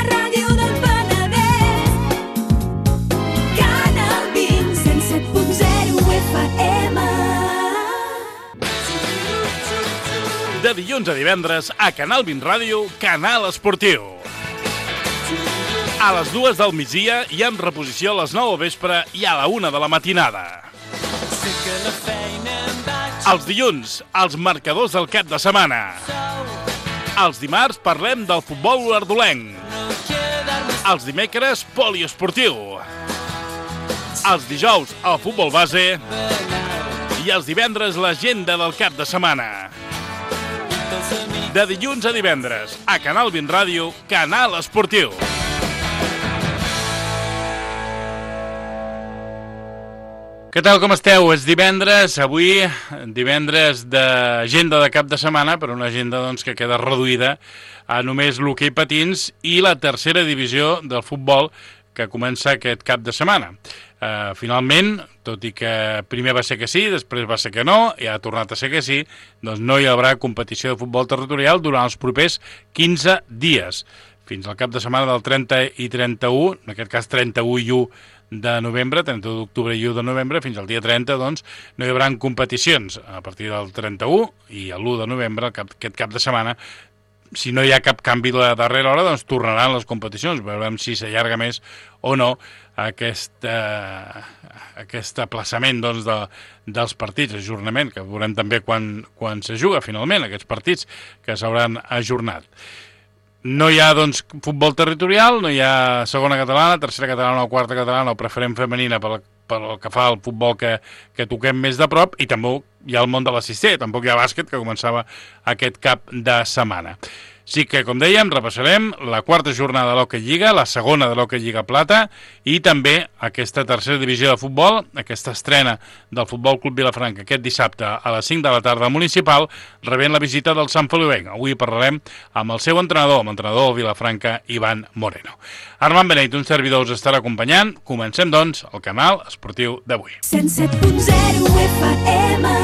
Ràdio del Penedès. Canal 20, 107.0 FM. De dilluns a divendres, a Canal 20 Ràdio, Canal Esportiu. A les 2 del migdia i en reposició a les 9 del vespre i a la 1 de la matinada. Els dilluns, els marcadors del cap de setmana. Els dimarts parlem del futbol olordolenc. Els dimecres, poliesportiu. Els dijous, el futbol base. I els divendres, l'agenda del cap de setmana. De dilluns a divendres, a Canal 20 Ràdio, Canal Esportiu. Què tal, com esteu? És divendres, avui, divendres d'agenda de cap de setmana, però una agenda doncs, que queda reduïda a només l'hoquei patins i la tercera divisió del futbol que comença aquest cap de setmana. Finalment, tot i que primer va ser que sí, després va ser que no, i ha tornat a ser que sí, doncs no hi haurà competició de futbol territorial durant els propers 15 dies. Fins al cap de setmana del 30 i 31, en aquest cas 31 i 1 de novembre, 31 d'octubre i 1 de novembre, fins al dia 30, doncs, no hi haurà competicions. A partir del 31 i l'1 de novembre, aquest cap de setmana, si no hi ha cap canvi de darrera hora, doncs tornaran les competicions. Veurem si s'allarga més o no aquest aplaçament doncs, dels partits, ajornament, que veurem també quan se juga finalment, aquests partits que s'hauran ajornat. No hi ha, doncs, futbol territorial, no hi ha segona catalana, tercera catalana o quarta catalana o preferent femenina pel que fa al futbol que toquem més de prop, i també hi ha el món de l'assistent, tampoc hi ha bàsquet, que començava aquest cap de setmana. Sí que, com dèiem, repassarem la quarta jornada de l'Hockey Lliga, la segona de l'Hockey Lliga Plata i també aquesta tercera divisió de futbol, aquesta estrena del Futbol Club Vilafranca aquest dissabte a les 5 de la tarda municipal, rebent la visita del Sant Feliuenc. Avui parlarem amb el seu entrenador, amb l'entrenador del Vilafranca, Ivan Moreno. Armand Beneit, un servidor, us estarà acompanyant. Comencem, doncs, el canal esportiu d'avui. 107.0 FM.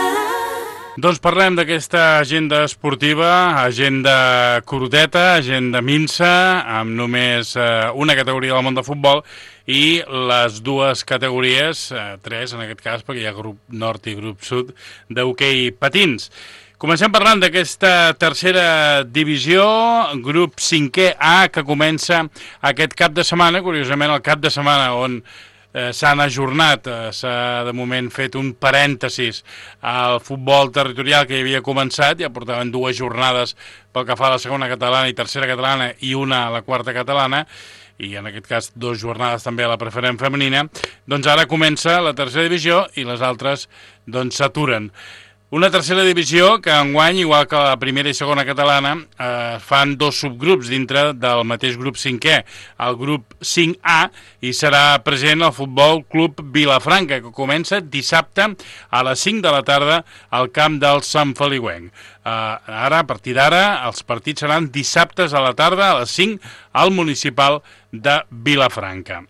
Doncs parlem d'aquesta agenda esportiva, agenda curteta, agenda minsa, amb només una categoria del món del futbol i les dues categories, tres en aquest cas, perquè hi ha grup nord i grup sud, d'hoquei patins. Comencem parlant d'aquesta tercera divisió, grup 5è A, que comença aquest cap de setmana, curiosament el cap de setmana on s'han ajornat, s'ha de moment fet un parèntesis al futbol territorial que hi havia començat, ja portaven dues jornades pel que fa a la segona catalana i tercera catalana i una a la quarta catalana, i en aquest cas dues jornades també a la preferent femenina. Doncs ara comença la tercera divisió i les altres doncs s'aturen. Una tercera divisió que enguany, igual que la primera i segona catalana, fan dos subgrups dintre del mateix grup 5è, el grup 5A, i serà present el Futbol Club Vilafranca, que comença dissabte a les 5 de la tarda al camp del Sant Feliuenc. Ara, a partir d'ara, els partits seran dissabtes a la tarda a les 5 al municipal de Vilafranca.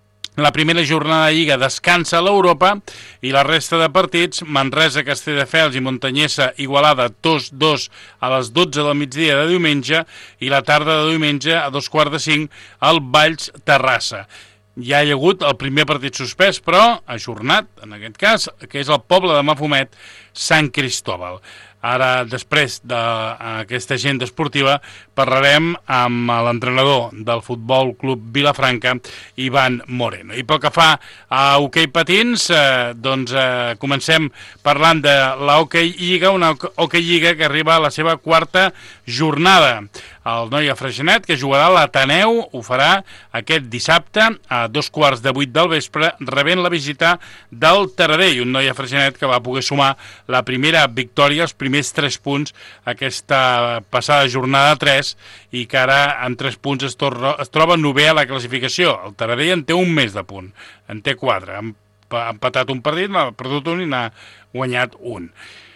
La primera jornada de Lliga descansa a l'Europa i la resta de partits, Manresa, Castelldefels i Montanyesa, Igualada, 2-2 a les 12 del migdia de diumenge i la tarda de diumenge a 2:45 al Valls Terrassa. Ja hi ha hagut el primer partit suspès, però ajornat, en aquest cas, que és el poble de Mafumet, Sant Cristóbal. Ara, després d'aquesta agenda esportiva, parlarem amb l'entrenador del Futbol Club Vilafranca, Ivan Moreno. I pel que fa a hoquei patins, doncs comencem parlant de l'Hockey Lliga, una Hockey Lliga que arriba a la seva quarta jornada. El Noia Freixenet, que jugarà a l'Ateneu, ho farà aquest dissabte a 2:15 del vespre, rebent la visita del Taradell, un Noia Freixenet que va poder sumar la primera victòria, els primers 3 punts, aquesta passada jornada 3, i que ara amb 3 punts es troba 9è a la classificació. El Taradell en té un més de punt, en té 4. Ha empatat un partit, n'ha perdut un i n'ha guanyat un.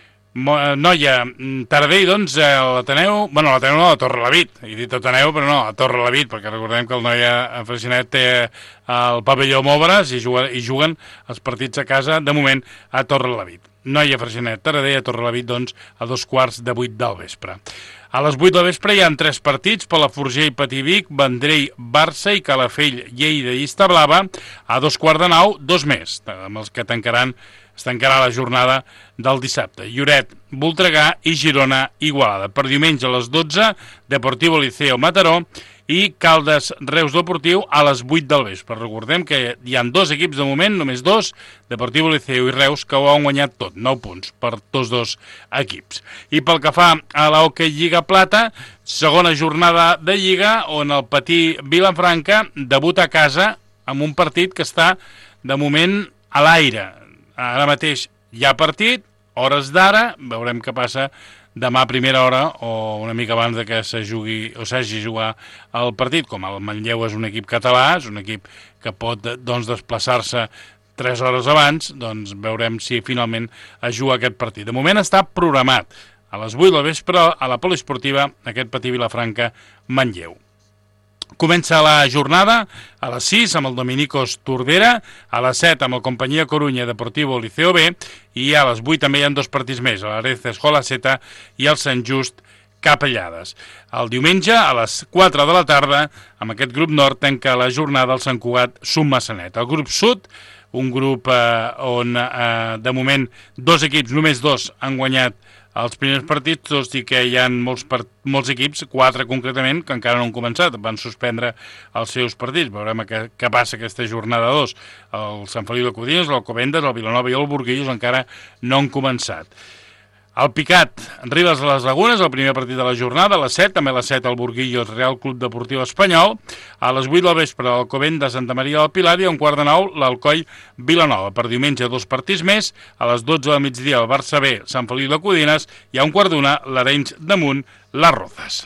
Noia, Taradell, doncs, l'Ateneu, bueno, l'Ateneu no, a Torrelavit, he dit Ateneu, però no, a Torrelavit, perquè recordem que el Noia Freixenet té el pavelló Mòveres i juguen els partits a casa, de moment, a Torrelavit. Noia Freixenet, Taradell, a Torrelavit, doncs, a 2:15 del vespre. A les 8 del vespre hi ha 3 partits: Palafrugell, Pativic, Vendrell, Barça i Calafell, Lleida i Llista Blava. A 8:15, 2 més, amb els que es tancarà la jornada del dissabte: Lloret, Voltregà i Girona, Igualada. Per diumenge a les 12, Deportivo Liceo, Mataró i Caldes, Reus Deportiu a les 8 del vespre. Recordem que hi ha 2 equips de moment, només 2, Deportivo Liceo i Reus, que ho han guanyat tot, 9 punts per tots 2 equips. I pel que fa a la Hockey Lliga Plata, segona jornada de Lliga, on el Patí Vilafranca debuta a casa amb un partit que està de moment a l'aire. Ara mateix hi ha partit, hores d'ara, veurem què passa demà a primera hora o una mica abans de que se jugui o s'hagi jugat el partit. Com el Manlleu és un equip català, és un equip que pot desplaçar-se 3 hores abans, doncs veurem si finalment es juga aquest partit. De moment està programat a les 8 del vespre a la poliesportiva aquest Patí Vilafranca Manlleu. Comença la jornada a les 6 amb el Dominicos Tordera, a les 7 amb el Companyia Corunya Deportivo Liceo B i a les 8 també hi ha 2 partits més, l'Areces Jolaseta i el Sant Just Capellades. El diumenge a les 4 de la tarda amb aquest grup nord tanca la jornada el Sant Cugat Submassanet. El grup sud, un grup on de moment 2 equips, només 2 han guanyat els primers partits, tot i que hi ha molts equips, 4 concretament, que encara no han començat, van suspendre els seus partits. Veurem què passa aquesta jornada 2. El Sant Feliu de Codines, l'Alcobendas, el Vilanova i el Burguillos encara no han començat. El Picat, Ribes de les Lagunes, el primer partit de la jornada, a les 7, també a les 7 el Burguillos Real Club Deportiu Espanyol, a les 8 del vespre l'Alcobendas Santa Maria del Pilar i a 8:45 l'Alcoi Vilanova. Per diumenge 2 partits més, a les 12 del migdia el Barça B, Sant Feliu de Codines i a 1:15 l'Arenys de Munt, les Rozas.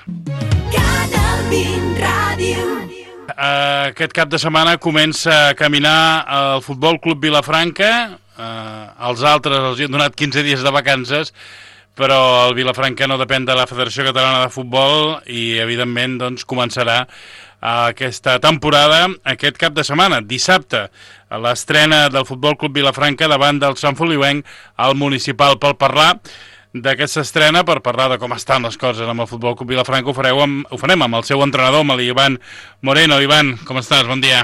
Canal 20 Ràdio. Aquest cap de setmana comença a caminar el Futbol Club Vilafranca. Els altres els han donat 15 dies de vacances, però el Vilafranca no depèn de la Federació Catalana de Futbol i evidentment doncs, començarà aquesta temporada aquest cap de setmana. Dissabte, l'estrena del Futbol Club Vilafranca davant del Sant Feliuenc al Municipal. Per parlar d'aquesta estrena, per parlar de com estan les coses amb el Futbol Club Vilafranca, ho farem amb el seu entrenador, amb l'Ivan Moreno. Ivan, com estàs? Bon dia.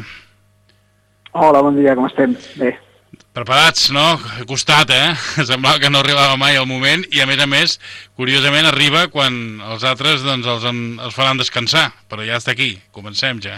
Hola, bon dia, com estem? Bé. Preparats, no? Ha costat, Semblava que no arribava mai el moment i, a més, curiosament arriba quan els altres doncs, els faran descansar, però ja està aquí, comencem ja.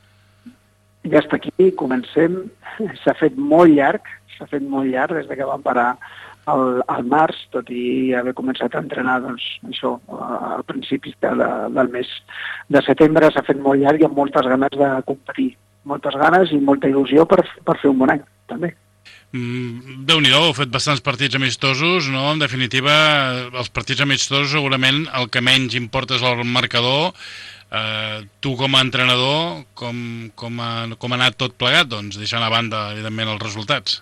Ja està aquí, comencem. S'ha fet molt llarg des que vam parar al març, tot i haver començat a entrenar doncs, això, al principi del mes de setembre. S'ha fet molt llarg i amb moltes ganes de competir, moltes ganes i molta il·lusió per fer un bon any, també. Déu-n'hi-do, heu fet bastants partits amistosos, no? En definitiva, els partits amistosos segurament el que menys importa és el marcador. Tu com a entrenador, com ha anat tot plegat, doncs, deixant a banda, evidentment, els resultats?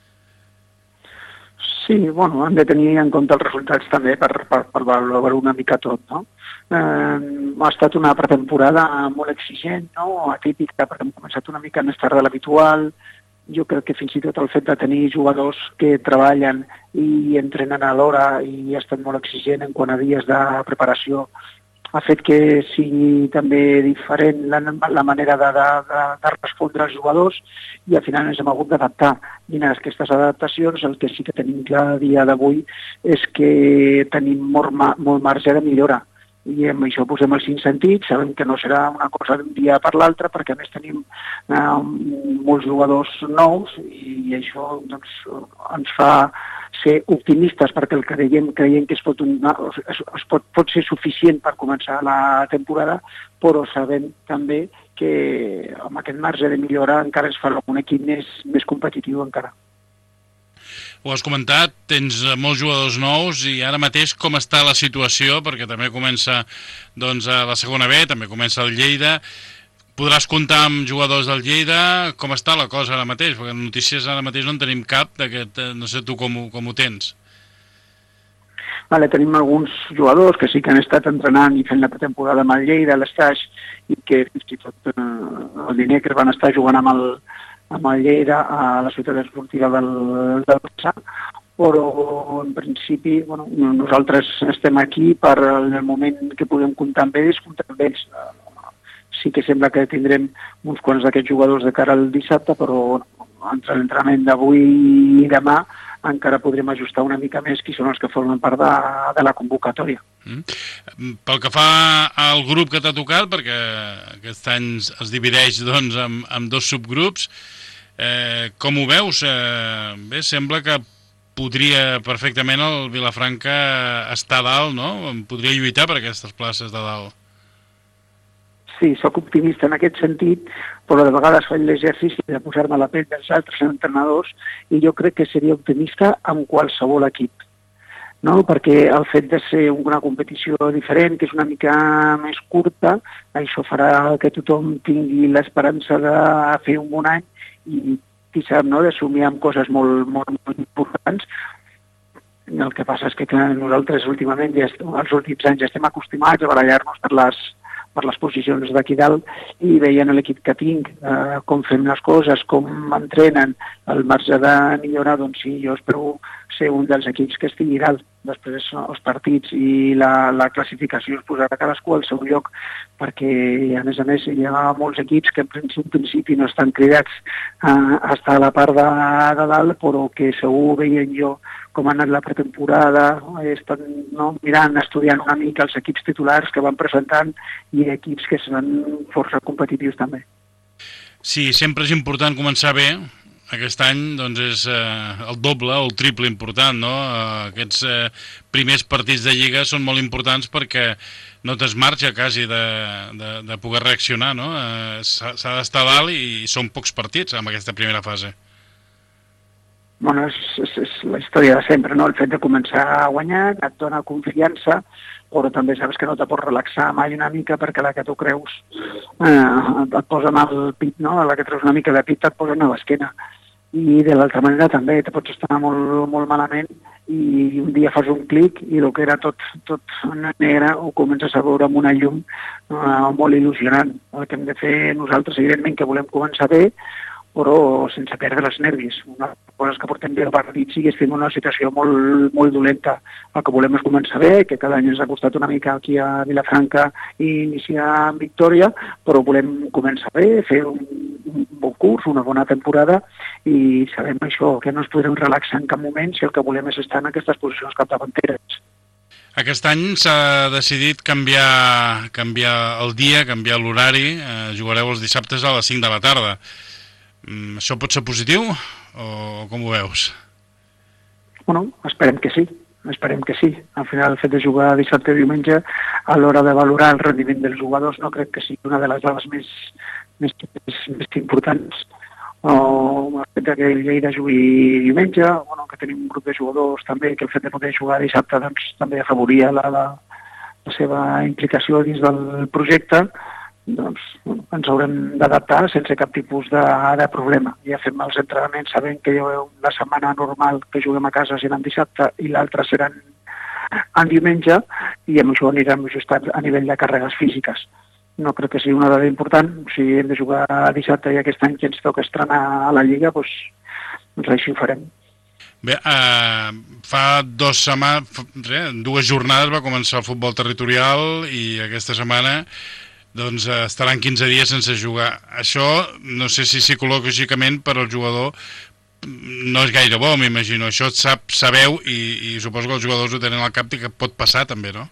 Sí, bueno, hem de tenir en compte els resultats també per valorar una mica tot, no? Ha estat una pretemporada molt exigent, no? Atípica, perquè hem començat una mica més tard de l'habitual. Jo crec que fins i tot el fet de tenir jugadors que treballen i entrenen alhora i ha estat molt exigent en quant a dies de preparació ha fet que sigui també diferent la manera de respondre als jugadors i al final ens hem hagut d'adaptar. I en aquestes adaptacions el que sí que tenim clar a dia d'avui és que tenim molt marge de millora. I amb això posem els 5 sentits, sabem que no serà una cosa d'un dia per l'altre, perquè a més tenim molts jugadors nous i això doncs, ens fa ser optimistes, perquè el creiem que pot ser suficient per començar la temporada, però sabem també que amb aquest marge de millora encara ens farà un equip més competitiu encara. Ho has comentat, tens molts jugadors nous i ara mateix com està la situació, perquè també comença doncs, la segona B, també comença el Lleida. Podràs comptar amb jugadors del Lleida? Com està la cosa ara mateix? Perquè notícies ara mateix no en tenim cap, no sé tu com ho tens. Vale, tenim alguns jugadors que sí que han estat entrenant i fent la pretemporada amb el Lleida, l'Estaix, i que fins i tot el dimecres van estar jugant amb el Lleida a la ciutat esportiva del Barça, però en principi nosaltres estem aquí per en el moment que puguem comptar amb ells, comptar amb ells. Sí que sembla que tindrem uns quants d'aquests jugadors de cara al dissabte, però entre l'entrenament d'avui i demà encara podrem ajustar una mica més qui són els que formen part de la convocatòria. Pel que fa al grup que t'ha tocat, perquè aquest any es divideix doncs, en dos subgrups, com ho veus? Bé, sembla que podria perfectament el Vilafranca estar a dalt, no? Podria lluitar per aquestes places de dalt. Sí, sóc optimista en aquest sentit, però de vegades faig l'exercici de posar-me a la pell dels altres entrenadors i jo crec que seria optimista amb qualsevol equip. No? Perquè el fet de ser una competició diferent, que és una mica més curta, això farà que tothom tingui l'esperança de fer un bon any i qui sap, no?, de somiar amb coses molt, molt, molt importants. El que passa és que nosaltres últimament, els últims anys, estem acostumats a barallar-nos per les posicions d'aquí dalt i veient l'equip que tinc, com fem les coses, com m'entrenen, el marge de millorar, doncs sí, jo espero ser un dels equips que estigui dalt. Després els partits i la classificació es posarà cadascú al seu lloc, perquè a més hi ha molts equips que en principi no estan cridats a estar a la part de dalt, però que segur veient jo com ha anat la pretemporada, estan mirant, estudiant una mica els equips titulars que van presentant i equips que seran força competitius també. Sí, sempre és important començar bé. Aquest any doncs, és el doble o el triple important, no? Aquests primers partits de Lliga són molt importants perquè no t'es marxa quasi de poder reaccionar, no? S'ha d'estar dalt i són pocs partits en aquesta primera fase. Bueno, és la història de sempre, no? El fet de començar a guanyar et dona confiança, però també saps que no te pots relaxar mai una mica perquè la que tu creus et posa mal pit, no? La que treus una mica de pit et posa a l'esquena. I de l'altra manera també te pots estar molt, molt malament i un dia fas un clic i el que era tot negre ho comences a veure amb una llum molt il·lusionant. El que hem de fer nosaltres, evidentment, que volem començar bé, però sense perdre els nervis. Una cosa és que portem 10 partits i estem en una situació molt, molt dolenta. El que volem és començar bé, que cada any ens ha costat una mica aquí a Vilafranca i iniciar amb victòria, però volem començar bé, fer un bon curs, una bona temporada i sabem això, que no ens podrem relaxar en cap moment si el que volem és estar en aquestes posicions capdavanteres. Aquest any s'ha decidit canviar el dia, canviar l'horari, jugareu els dissabtes a les 5 de la tarda. Això pot ser positiu o com ho veus? Bueno, esperem que sí. Al final el fet de jugar dissabte i diumenge a l'hora de valorar el rendiment dels jugadors no crec que sigui una de les dades més importants. O el fet que el Lleida jugui diumenge, que tenim un grup de jugadors també, que el fet de poder jugar dissabte doncs, també afavoria la seva implicació dins del projecte. Doncs ens haurem d'adaptar sense cap tipus de problema. Ja fem els entrenaments sabent que la setmana normal que juguem a casa serà en dissabte i l'altra serà en diumenge i amb això anirem ajustats a nivell de càrregues físiques. No crec que sigui una dada important. Si hem de jugar dissabte i aquest any que ens toca estrenar a la Lliga, doncs així ho farem. Bé, fa 2 jornades va començar el futbol territorial i aquesta setmana doncs estaran 15 dies sense jugar. Això, no sé si psicològicament per al jugador no és gaire bo, m'imagino. Això sabeu i suposo que els jugadors ho tenen al cap i que pot passar també, no?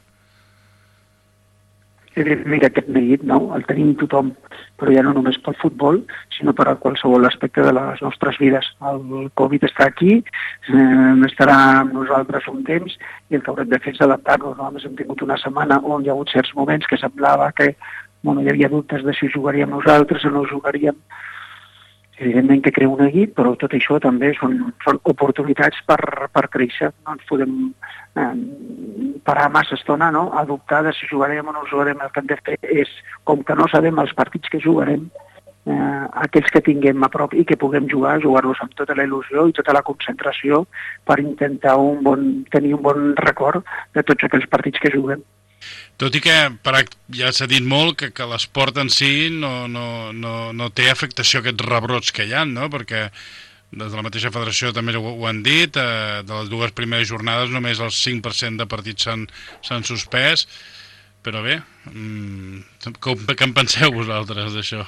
Mira, aquest neguit, no? El tenim tothom, però ja no només pel futbol, sinó per a qualsevol aspecte de les nostres vides. El Covid està aquí, estarà amb nosaltres un temps i el que haurem de fer és adaptar-nos. Només hem tingut una setmana on hi ha hagut certs moments que semblava que hi havia dubtes de si jugaríem nosaltres o no jugaríem. Evidentment que crea un equip, però tot això també són oportunitats per créixer. No ens podem parar massa estona, no? A dubtar de si jugarem o no jugarem. El que hem de fer és, com que no sabem els partits que jugarem, aquells que tinguem a prop i que puguem jugar-los amb tota la il·lusió i tota la concentració per intentar tenir un bon record de tots aquells partits que juguem. Tot i que ja s'ha dit molt que l'esport en si no té afectació a aquests rebrots que hi ha, no? Perquè des de la mateixa federació també ho han dit, de les dues primeres jornades només el 5% de partits s'han suspès, però bé, què en penseu vosaltres d'això?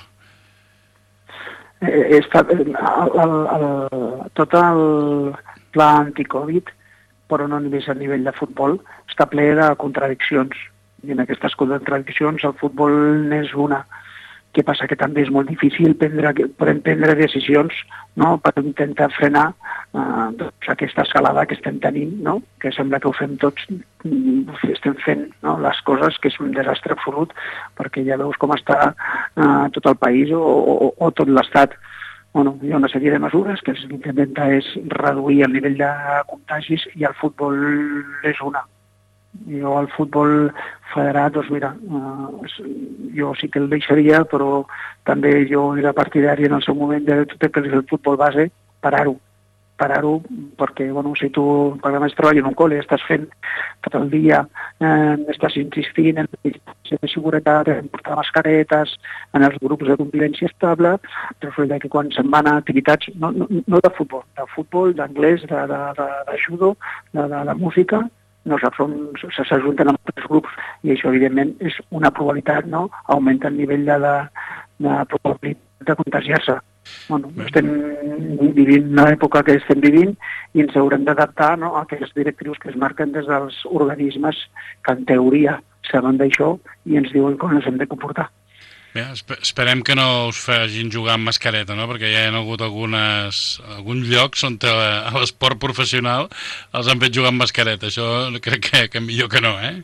Tot el pla anticovid, però no només a nivell de futbol, està ple de contradiccions. I en aquestes contradiccions el futbol n'és una. Què passa? Que també és molt difícil podem prendre decisions, no?, per intentar frenar aquesta escalada que estem tenint, no?, que sembla que ho fem tots, estem fent, no?, les coses, que és un desastre absolut, perquè ja veus com està tot el país o tot l'Estat. Bueno, hi ha una sèrie de mesures que el que intenta és reduir el nivell de contagis i el futbol és una. Jo al futbol federat, doncs mira, jo sí que el deixaria, però també jo era partidari en el seu moment de tot el que és el futbol base, parar-ho, perquè, bueno, si tu, per més treballes en un col·le, estàs fent tot el dia, estàs insistint en la de seguretat, en portar mascaretes, en els grups de convivència estable, resulta que quan se'n van a activitats, no de futbol, d'anglès, de judo, de música, no saps on s'ajunten amb altres grups i això, evidentment, és una probabilitat, no?, augmenta el nivell de probabilitat de contagiar-se. Bueno, estem vivint l'època que estem vivint i ens haurem d'adaptar, no?, a aquelles directrius que es marquen des dels organismes que, en teoria, saben d'això i ens diuen com ens hem de comportar. Bé, esperem que no us facin jugar amb mascareta, no?, perquè ja hi ha hagut alguns llocs on a l'esport professional els han fet jugar amb mascareta. Això crec que millor que no, eh?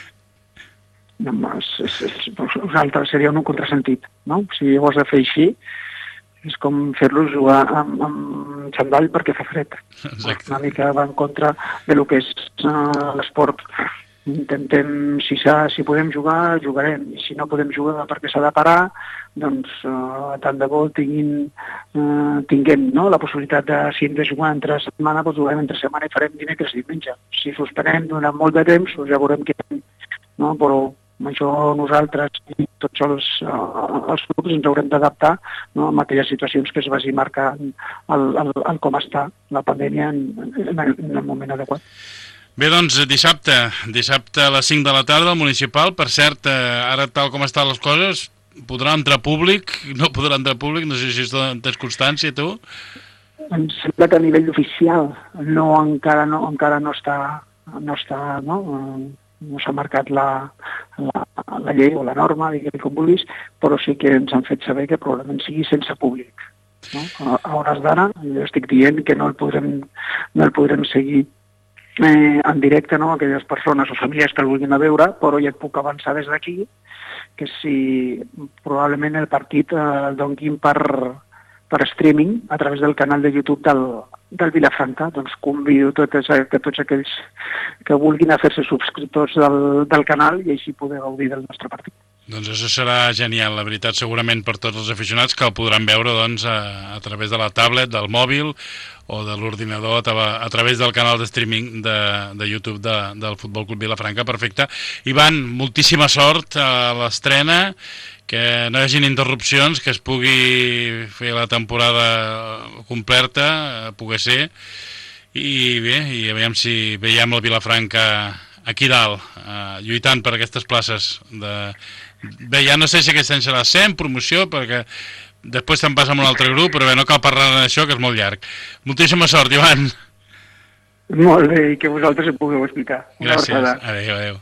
Nosaltres seria un contrasentit, no? Si ho has de fer així, és com fer-los jugar amb xandall perquè fa fred. Exacte. Una mica va en contra de lo que és l'esport. Intentem, si podem jugar, jugarem. I si no podem jugar perquè s'ha de parar, doncs tant de bo tinguem, no?, la possibilitat de, si hem de jugar entre setmana, doncs jugarem entre setmana i farem dimecres i diumenge. Si suspenem durant molt de temps, doncs ja veurem què fem, no? Però amb això nosaltres i tots els grups ens haurem d'adaptar, no?, a aquelles situacions que es vagi marcant el com està la pandèmia en el moment adequat. Bé, doncs dissabte a les 5 de la tarda al municipal. Per cert, ara tal com estan les coses, podrà entrar públic, no podrà entrar públic, no sé si tens constància, tu? Em sembla que a nivell oficial encara no està, no s'ha marcat la llei o la norma, diguem com vulguis, però sí que ens han fet saber que probablement sigui sense públic. No? A hores d'ara, jo estic dient que no el podrem seguir en directe, no?, aquelles persones o famílies que el vulguin a veure, però ja et puc avançar des d'aquí que si probablement el partit el donguin per streaming a través del canal de YouTube del Vilafranca, doncs convido tots aquells que vulguin a fer-se subscriptors del canal i així poder gaudir del nostre partit. Doncs això serà genial, la veritat, segurament per tots els aficionats que el podran veure doncs, a través de la tablet, del mòbil o de l'ordinador, a través del canal de streaming de YouTube del Futbol Club Vilafranca. Perfecte. Ivan, moltíssima sort a l'estrena, que no hi hagin interrupcions, que es pugui fer la temporada completa, poder ser, i bé, i aviam si veiem el Vilafranca aquí dalt, lluitant per aquestes places Bé, ja no sé si aquest any serà 100, promoció, perquè després te'n passa amb un altre grup, però bé, no cal parlar d'això, que és molt llarg. Moltíssima sort, Ivan. Molt bé, i que vosaltres em pugueu explicar. Gràcies, adéu.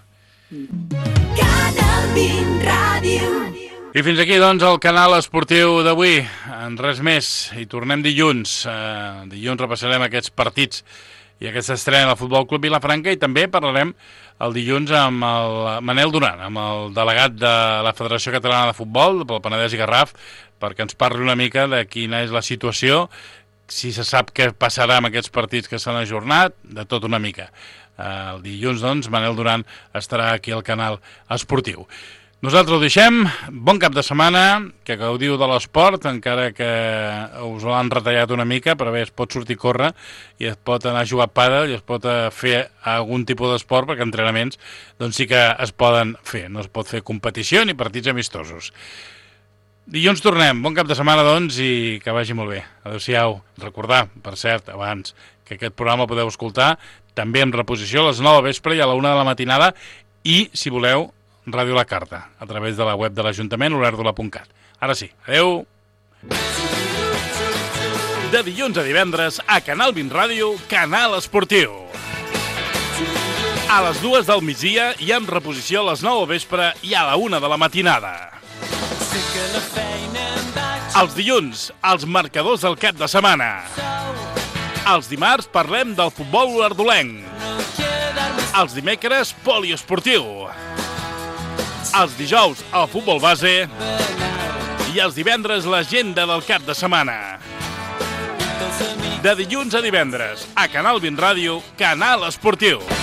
Canal 20 Ràdio. I fins aquí, doncs, el canal esportiu d'avui. En res més, i tornem dilluns. Dilluns repassarem aquests partits i aquesta estrena del Futbol Club Vilafranca, i també parlarem el dilluns amb el Manel Duran, amb el delegat de la Federació Catalana de Futbol, pel Penedès i Garraf, perquè ens parli una mica de quina és la situació, si se sap què passarà amb aquests partits que s'han ajornat, de tot una mica. El dilluns, doncs, Manel Duran estarà aquí al canal esportiu. Nosaltres ho deixem, bon cap de setmana, que gaudiu de l'esport, encara que us l'han retallat una mica, però bé, es pot sortir a córrer i es pot anar a jugar a pàdel i es pot fer algun tipus d'esport, perquè entrenaments doncs sí que es poden fer, no es pot fer competició ni partits amistosos. Dilluns tornem. Bon cap de setmana, doncs, i que vagi molt bé. Adéu-siau. Recordar, per cert, abans, que aquest programa el podeu escoltar també en reposició a les 9 del vespre i a la 1 de la matinada i, si voleu, Ràdio La Carta, a través de la web de l'Ajuntament, olerdula.cat. Ara sí, adéu! De dilluns a divendres, a Canal 20 Ràdio, Canal Esportiu. A les 2 del migdia i en reposició a les 9 del vespre i a la 1 de la matinada. Els dilluns, els marcadors del cap de setmana. Els dimarts parlem del futbol olerdolenc. Els dimecres, poliesportiu. Els dijous, el futbol base. I els divendres, l'agenda del cap de setmana. De dilluns a divendres, a Canal 20 Ràdio, Canal Esportiu.